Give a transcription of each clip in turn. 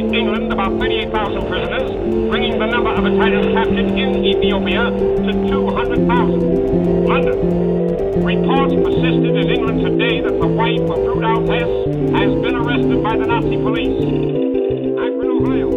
England about 38,000 prisoners, bringing the number of Italians captured in Ethiopia to 200,000. London. Reports persisted in England today that the wife of Rudolf Hess has been arrested by the Nazi police. Akron, Ohio.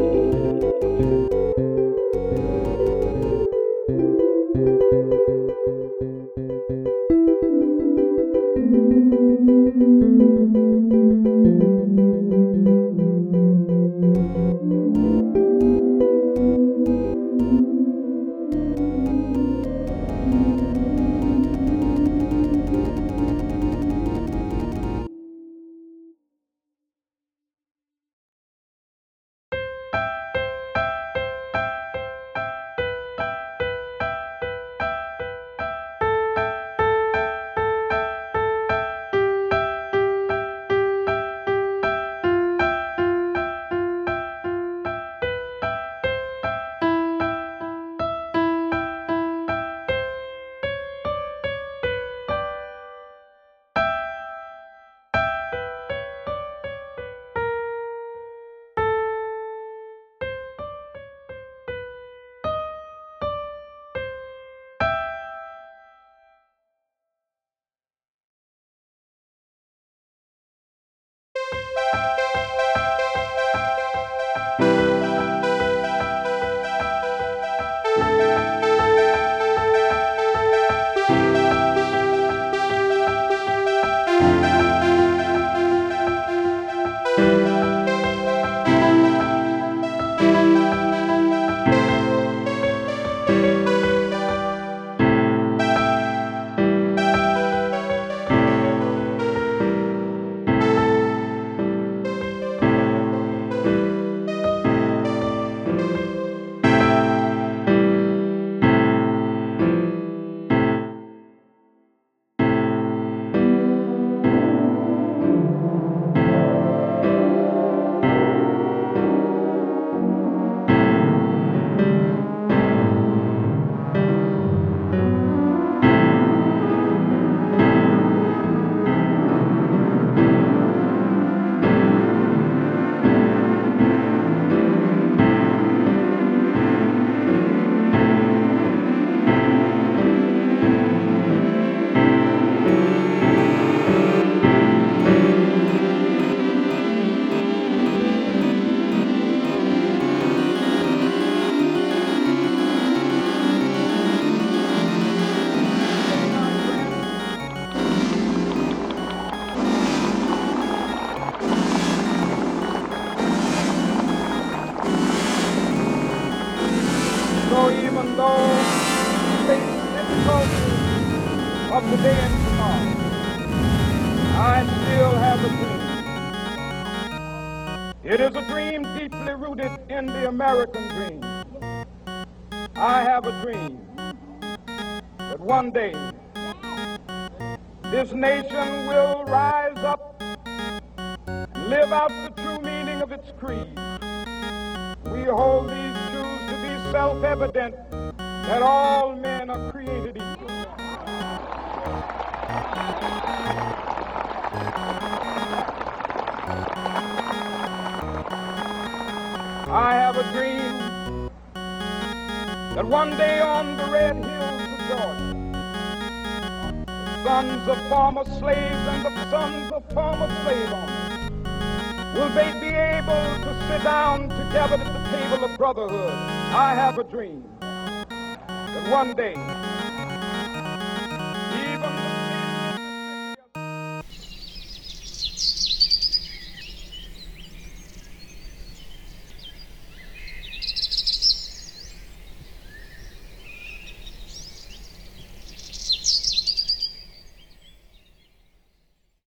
So even though we face difficulties of today and tomorrow, I still have a dream. It is a dream deeply rooted in the American dream. I have a dream that one day this nation will rise up and live out the true meaning of its creed. We hold these truths to be self-evident, that all men are created equal. I have a dream that one day on the red hills of Georgia, the sons of former slaves and the sons of former slave owners will they be able to sit down together at the table of brotherhood. I have a dream that one day